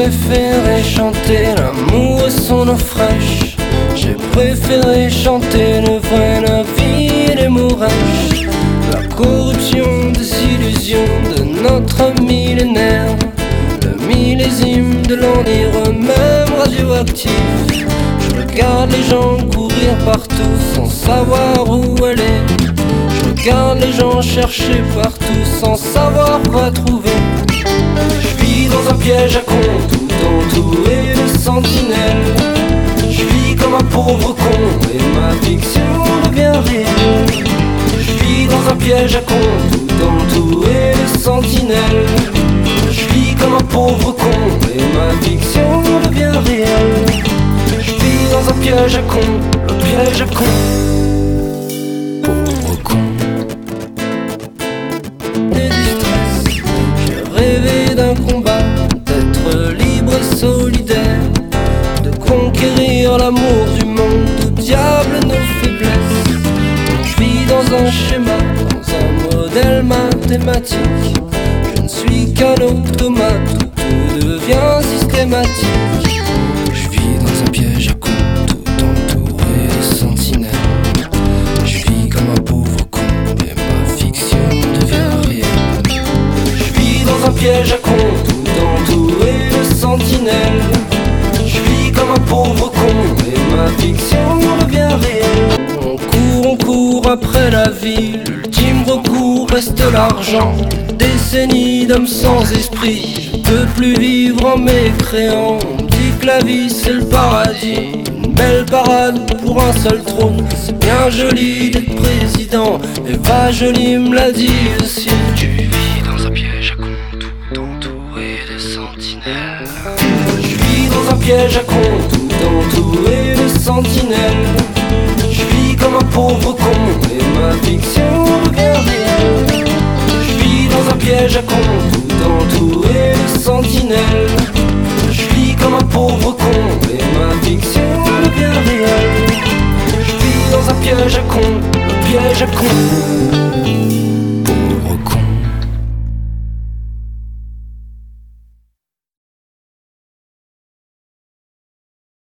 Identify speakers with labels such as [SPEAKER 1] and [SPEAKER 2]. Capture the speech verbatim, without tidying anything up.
[SPEAKER 1] préféré chanter l'amour et son eau fraîche. J'ai préféré chanter le vrai, la vie et les mots rêches. La corruption des illusions de notre millénaire, le millésime de l'ennire même radioactif. Je regarde les gens courir partout sans savoir où aller. Je regarde les gens chercher partout sans savoir quoi trouver. Je vis dans un piège à con, tout entouré de sentinelles. Je vis comme un pauvre con et ma fiction devient réelle. Je vis dans un piège à con, tout entouré de sentinelles. Je vis comme un pauvre con et ma fiction devient réelle. Je vis dans un piège à con, un piège à con. Pauvre con. Et du stress, j'ai rêvé d'un combat, d'être libre et solidaire, de conquérir l'amour du monde, au diable nos faiblesses. Je vis dans un schéma, dans un modèle mathématique. Je ne suis qu'un automate où tout devient systématique. Je vis dans un piège à con, tout entouré de sentinelles. Je vis comme un pauvre con, et ma fiction devient réelle. Je vis dans un piège à con, tout entouré de sentinelles. Je vis comme un pauvre con, et ma fiction devient réelle. On court, on court après la vie, l'ultime recours reste l'argent. Décennies d'hommes sans esprit, je peux plus vivre en mécréant. On dit que la vie c'est le paradis, une belle parade pour un seul trône. C'est bien joli d'être président, Eva Jolie me l'a dit aussi. Tu vis dans un piège à con, tout entouré de sentinelles. Je vis dans un piège à con, tout entouré de sentinelles. Je vis comme un pauvre con, et ma fiction devient réelle. Je vis dans un piège à con, tout entouré de sentinelles. Je vis comme un pauvre con, et ma fiction devient réelle. Je vis dans un piège à con, un piège à con.